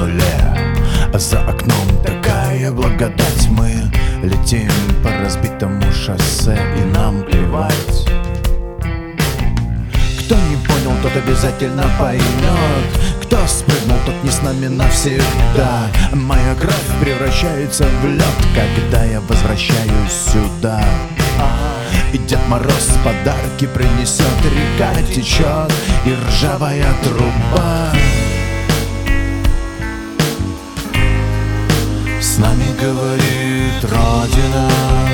нуле, а за окном такая благодать. Мы летим по разбитому шоссе, и нам плевать. Кто не понял, тот обязательно поймет. Кто спрыгнул, тот не с нами навсегда. Моя кровь превращается в лед, когда я возвращаюсь сюда. И Дед Мороз подарки принесет, река течет и ржавая труба. С нами говорит Родина.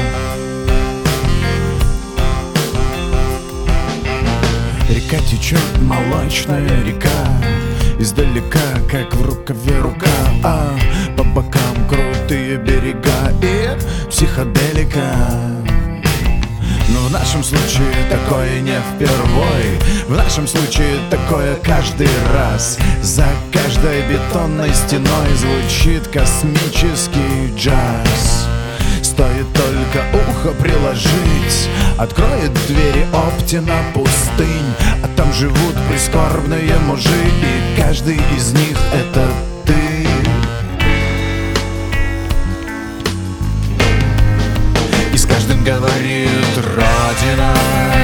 Река течет, молочная река, издалека, как в рукаве рука, по бокам крутые берега и психоделика. Но в нашем случае такое не впервой. В нашем случае такое каждый раз. За каждой бетонной стеной звучит космический джаз. Стоит только ухо приложить, откроет двери Оптина пустынь, а там живут прискорбные мужи, и каждый из них — это ты. И с каждым говорит Родина.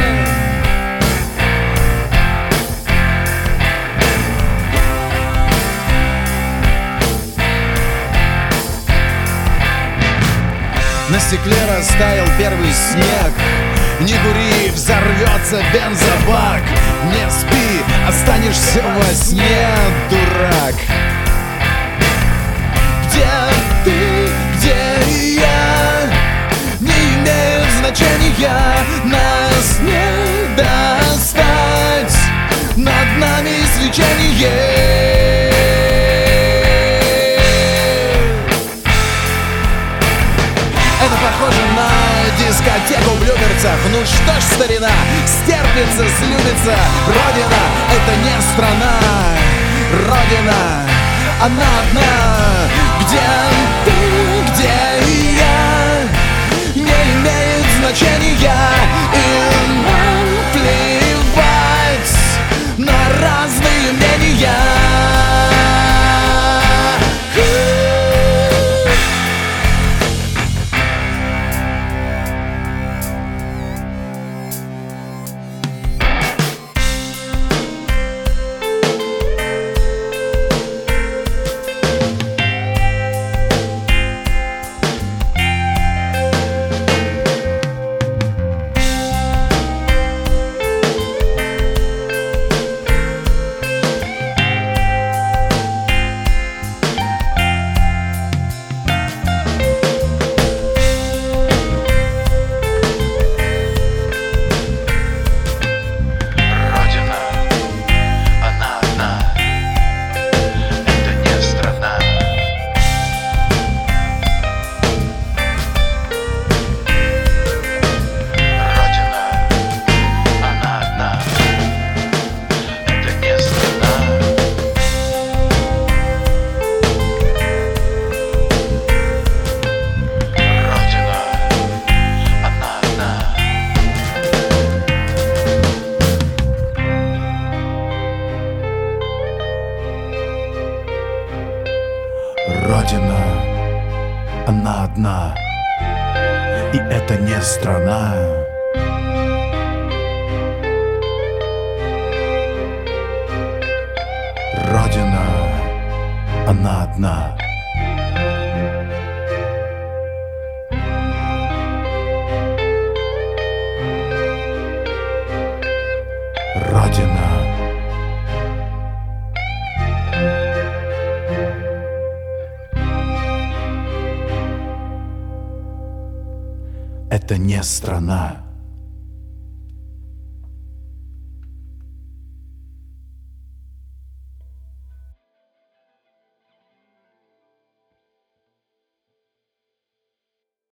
На стекле растаял первый снег. Не кури, взорвется бензобак. Не спи, останешься во сне, дурак. Где ты, где я, не имеет значения. Нас не достать, над нами свечение. Похоже на дискотеку в Люберцах. Ну что ж, старина, стерпится, слюбится. Родина — это не страна. Родина, она одна. Где ты, где я, не имеет значения. И нам плевать на разные мнения. Родина, она одна, и это не страна. Родина, она одна. Родина. Это не страна.